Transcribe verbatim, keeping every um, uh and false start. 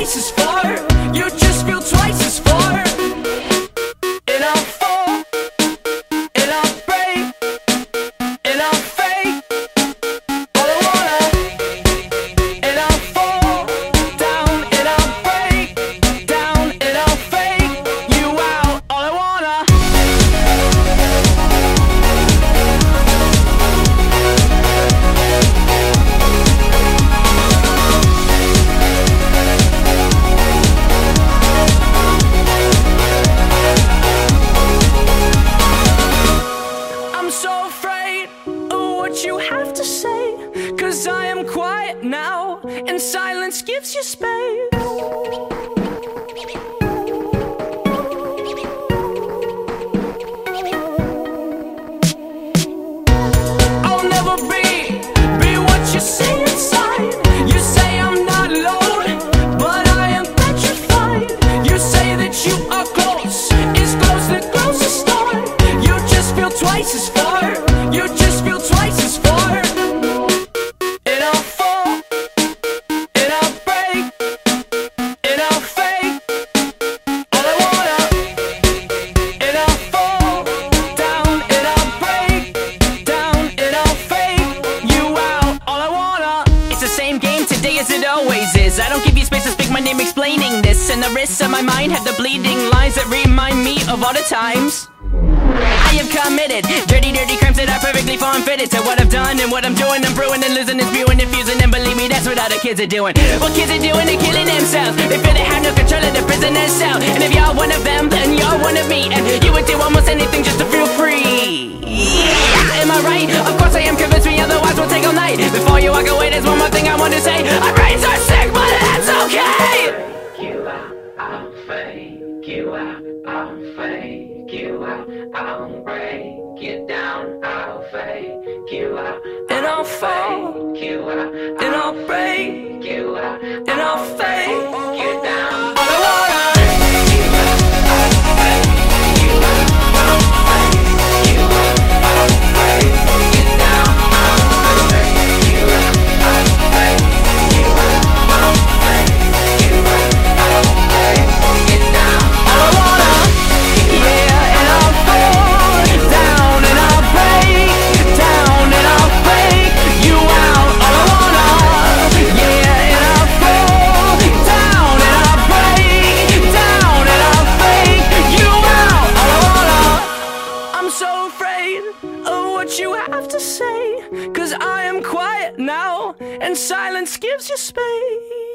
twice as far. You just feel twice as far. And I'll fall, and I'll break, and I'll fake all I wanna. And I'll fall down, and I'll break down, and I'll fake you out all I wanna. I'm so afraid of what you have to say, 'cause I am quiet now, and silence gives you space. I'll never be, be what you say inside. You say I'm not alone, but I am petrified. You say that you are close, it's close that grows a star. You just feel twice as far. You just feel twice as far. And I'll fall, and I'll break, and I'll fake all I wanna. And I'll fall down, and I'll break down, and I'll fake you out all I wanna. It's the same game today as it always is. I don't give you space to speak my name explaining this, and the risks of my mind have the bleeding lines that remind me of all the times I have committed dirty, dirty crimes that are perfectly form fitted to what I've done and what I'm doing. I'm brewing and losing and spewing and fusing, and believe me, that's what all the kids are doing. What kids are doing, they're killing themselves. They feel they have no control of the prisoner's cell. And if you're one of them, then you're one of me, and you would do almost anything just to feel free. Yeah, am I right? Of course I am, convinced me, otherwise we'll take all night. Before you walk away, there's one more thing I want to say. Our brains are sick, but that's okay. You out, I'll fake you out, I'll fake you out, I'll break you down, I'll fake you out, And I'll fall, fake you out, and I'll break, you out, and I'll fake you down. all I wanna. You have to say, 'cause I am quiet now, and silence gives you space.